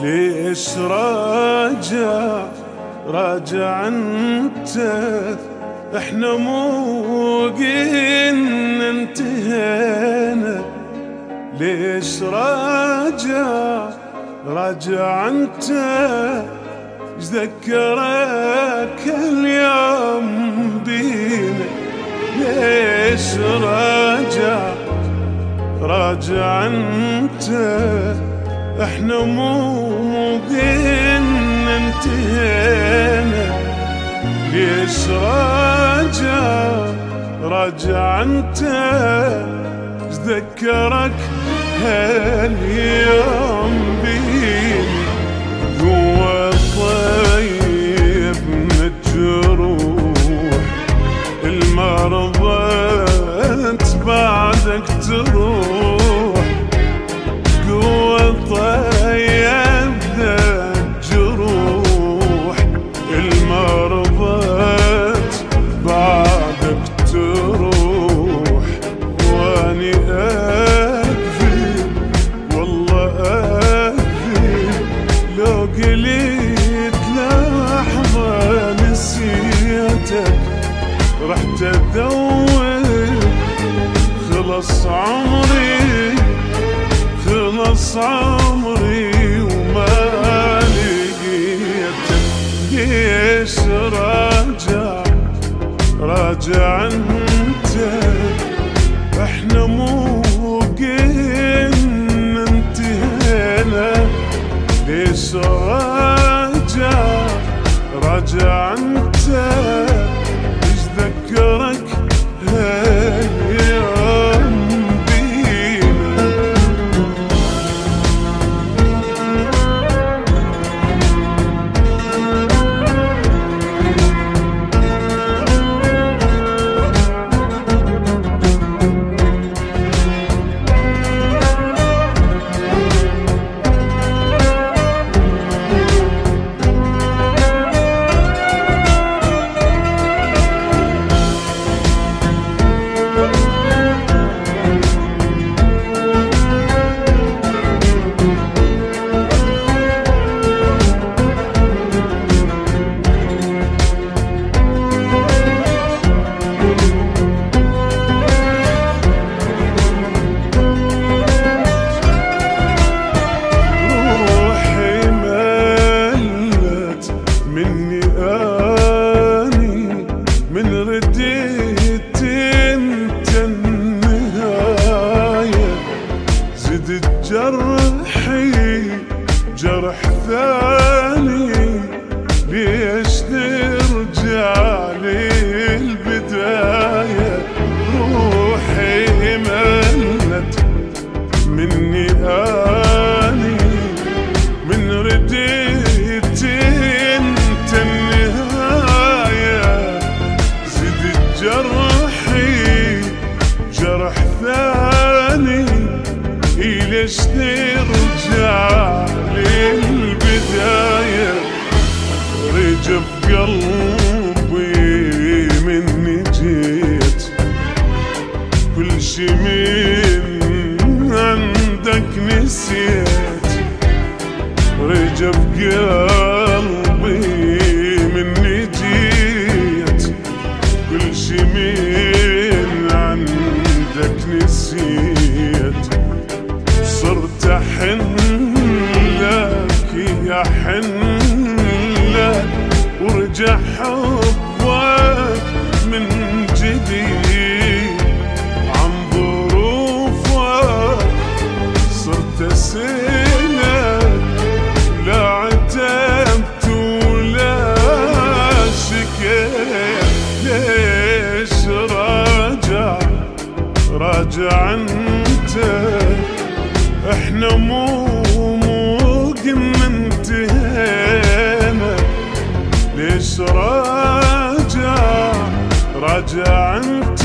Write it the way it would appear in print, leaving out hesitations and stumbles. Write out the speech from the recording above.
ليش راجع انت؟ احنا مو قلنا انتهينا. ليش راجع انت؟ ايش ذكرك اليوم بينا؟ ليش راجع انت؟ احنا مو قلنا انتهينا. ليش راجع انت؟ ايش ذكرك هاليوم بينا؟ جوا طيب من الجروح المرضت بعدك تروح. جوا طيب ذا الجروح المرضت بعدك تروح. واني لو قليت لحظة نسيتك رحت ادور. خلص عمري وما لقيتك. ليش راجع انت؟ احنا مو قلنا انتهينا. ليش راجع انت؟ ايش ذكرك هاليوم بينا؟ جرح ثاني ليش نرجع للبداية؟ روحي ملت مني آني من رديت انت النهاية. زدت جرح ثاني ليش نرجع للبداية؟ رجف قلبي مني جيت كل شي من عندك نسيت. رجف قلبي مني جيت كل شي من عندك نسيت. صرت أحن لك يا حن لك ورجع حبك من جديد. عن ظروفك صرت أسألك لا عتبت ولا شكيت. ليش راجع انت؟ احنا مو قلنا انتهينا. ليش راجع انت؟